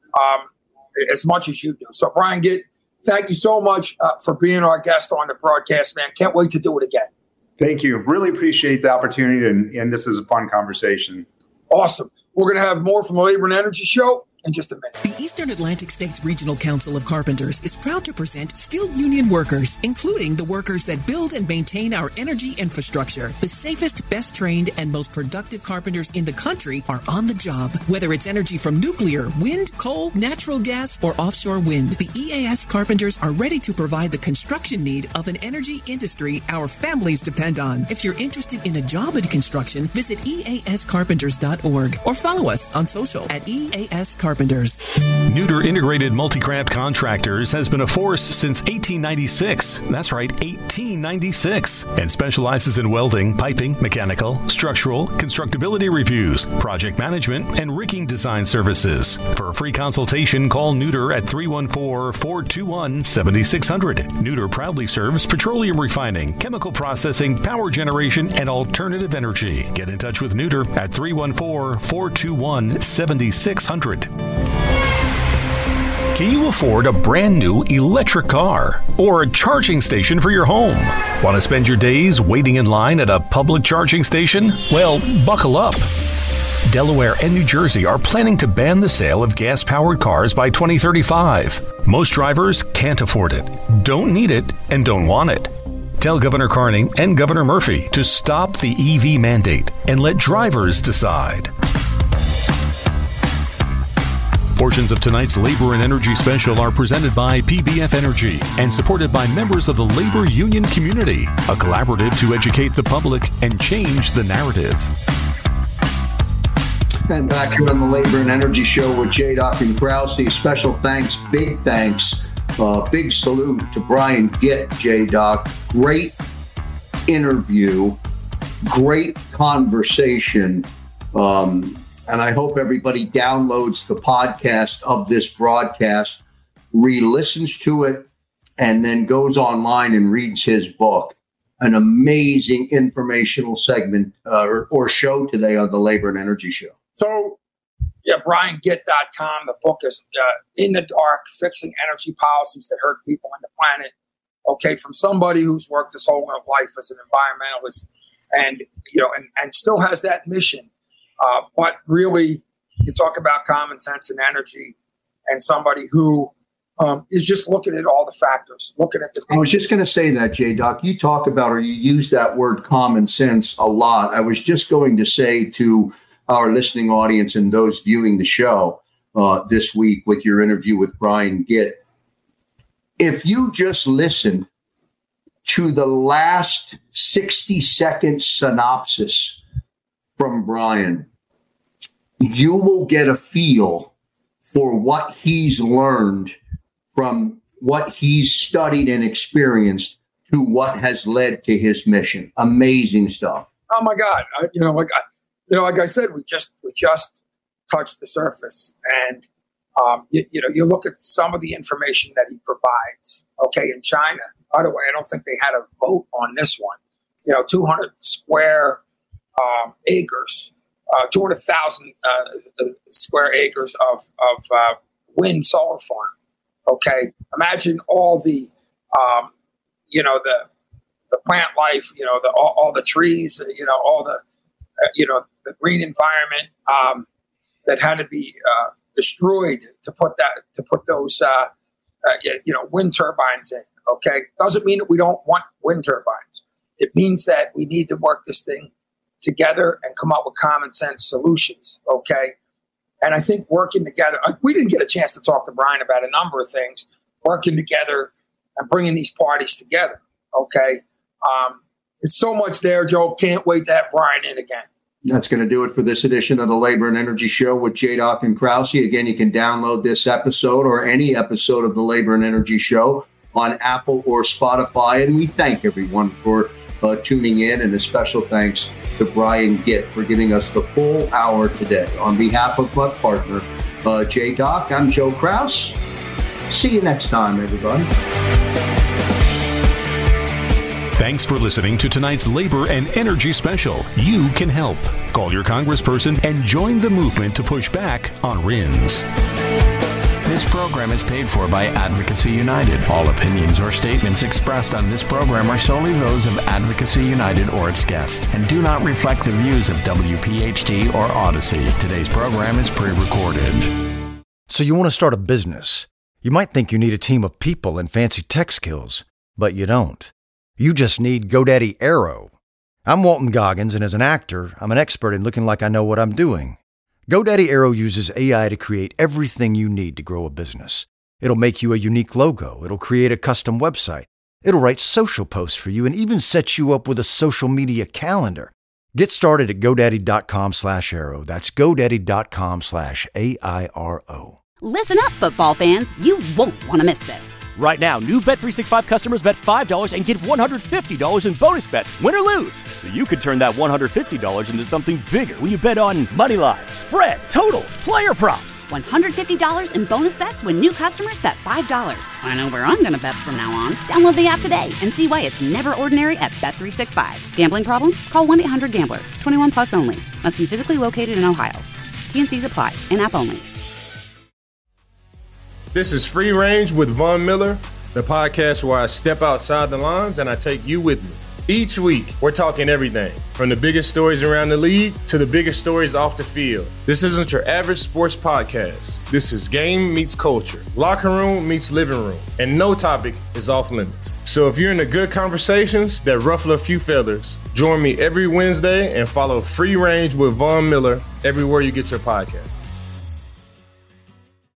um, as much as you do. So, Brian Gitt, thank you so much uh, for being our guest on the broadcast, man. Can't wait to do it again. Thank you. Really appreciate the opportunity, and, and this is a fun conversation. Awesome. We're going to have more from the Labor and Energy Show in just a minute. The Eastern Atlantic States Regional Council of Carpenters is proud to present skilled union workers, including the workers that build and maintain our energy infrastructure. The safest, best trained, and most productive carpenters in the country are on the job. Whether it's energy from nuclear, wind, coal, natural gas, or offshore wind, the E A S carpenters are ready to provide the construction need of an energy industry our families depend on. If you're interested in a job in construction, visit E A S carpenters dot org or follow us on social at E A S Carpenters. Neuter Integrated Multi-Craft Contractors has been a force since eighteen ninety-six. That's right, eighteen ninety-six. And specializes in welding, piping, mechanical, structural, constructability reviews, project management, and rigging design services. For a free consultation, call Neuter at three one four, four two one, seven six zero zero. Neuter proudly serves petroleum refining, chemical processing, power generation, and alternative energy. Get in touch with Neuter at three one four, four two one, seven six zero zero. Can you afford a brand new electric car or a charging station for your home? Want to spend your days waiting in line at a public charging station? Well, buckle up. Delaware and New Jersey are planning to ban the sale of gas-powered cars by twenty thirty-five. Most drivers can't afford it, don't need it, and don't want it. Tell Governor Carney and Governor Murphy to stop the E V mandate and let drivers decide. Portions of tonight's Labor and Energy Special are presented by P B F Energy and supported by members of the labor union community, a collaborative to educate the public and change the narrative. And back here on the Labor and Energy Show with J. Doc and Krause. Special thanks, big thanks, uh, big salute to Brian Gitt, J. Doc. Great interview, great conversation. Um, And I hope everybody downloads the podcast of this broadcast, re-listens to it, and then goes online and reads his book. An amazing informational segment uh, or, or show today on the Labor and Energy Show. So, yeah, Brian Gitt dot com. The book is uh, In the Dark, Fixing Energy Policies That Hurt People and the Planet. Okay, from somebody who's worked his whole life as an environmentalist and, you know, and, and still has that mission. Uh, but really, you talk about common sense and energy, and somebody who um, is just looking at all the factors, looking at the. I was just going to say that, J. Doc. You talk about, or you use that word common sense a lot. I was just going to say to our listening audience and those viewing the show uh, this week with your interview with Brian Gitt, if you just listen to the last sixty second synopsis from Brian, you will get a feel for what he's learned from what he's studied and experienced to what has led to his mission. Amazing stuff. Oh my God! I, you know, like I, you know, like I said, we just we just touched the surface, and um, you, you know, you look at some of the information that he provides. Okay, in China, by the way, I don't think they had a vote on this one. You know, two hundred square um, acres. Uh, two hundred thousand uh, square acres of, of uh, wind solar farm. Okay. Imagine all the, um, you know, the, the plant life, you know, the, all, all the trees, you know, all the, uh, you know, the green environment um, that had to be uh, destroyed to put that, to put those, uh, uh, you know, wind turbines in. Okay. Doesn't mean that we don't want wind turbines. It means that we need to work this thing together and come up with common sense solutions. Okay. And I think working together, we didn't get a chance to talk to Brian about a number of things, working together and bringing these parties together. Okay. Um, it's so much there, Joe. Can't wait to have Brian in again. That's going to do it for this edition of the Labor and Energy Show with J. Doc and Krause. Again, you can download this episode or any episode of the Labor and Energy Show on Apple or Spotify. And we thank everyone for uh, tuning in, and a special thanks to Brian Gitt for giving us the full hour today. On behalf of my partner, uh, J. Doc, I'm Joe Krause. See you next time, everybody. Thanks for listening to tonight's Labor and Energy Special. You can help. Call your congressperson and join the movement to push back on R I Ns. This program is paid for by Advocacy United. All opinions or statements expressed on this program are solely those of Advocacy United or its guests and do not reflect the views of W P H T or Odyssey. Today's program is pre-recorded. So you want to start a business. You might think you need a team of people and fancy tech skills, but you don't. You just need GoDaddy Aero. I'm Walton Goggins, and as an actor, I'm an expert in looking like I know what I'm doing. GoDaddy Aero uses A I to create everything you need to grow a business. It'll make you a unique logo. It'll create a custom website. It'll write social posts for you and even set you up with a social media calendar. Get started at GoDaddy.com slash Aero. That's GoDaddy.com slash A I R O. Listen up, football fans. You won't want to miss this. Right now, new Bet three sixty-five customers bet five dollars and get one hundred fifty dollars in bonus bets, win or lose. So you could turn that one hundred fifty dollars into something bigger when you bet on money line, spread, totals, player props. one hundred fifty dollars in bonus bets when new customers bet five dollars. I know where I'm going to bet from now on. Download the app today and see why it's never ordinary at Bet three sixty-five. Gambling problem? Call one eight hundred gambler. twenty-one plus only. Must be physically located in Ohio. T and C's apply. In-app only. This is Free Range with Von Miller, the podcast where I step outside the lines and I take you with me. Each week, we're talking everything from the biggest stories around the league to the biggest stories off the field. This isn't your average sports podcast. This is game meets culture, locker room meets living room, and no topic is off limits. So if you're into good conversations that ruffle a few feathers, join me every Wednesday and follow Free Range with Von Miller everywhere you get your podcast.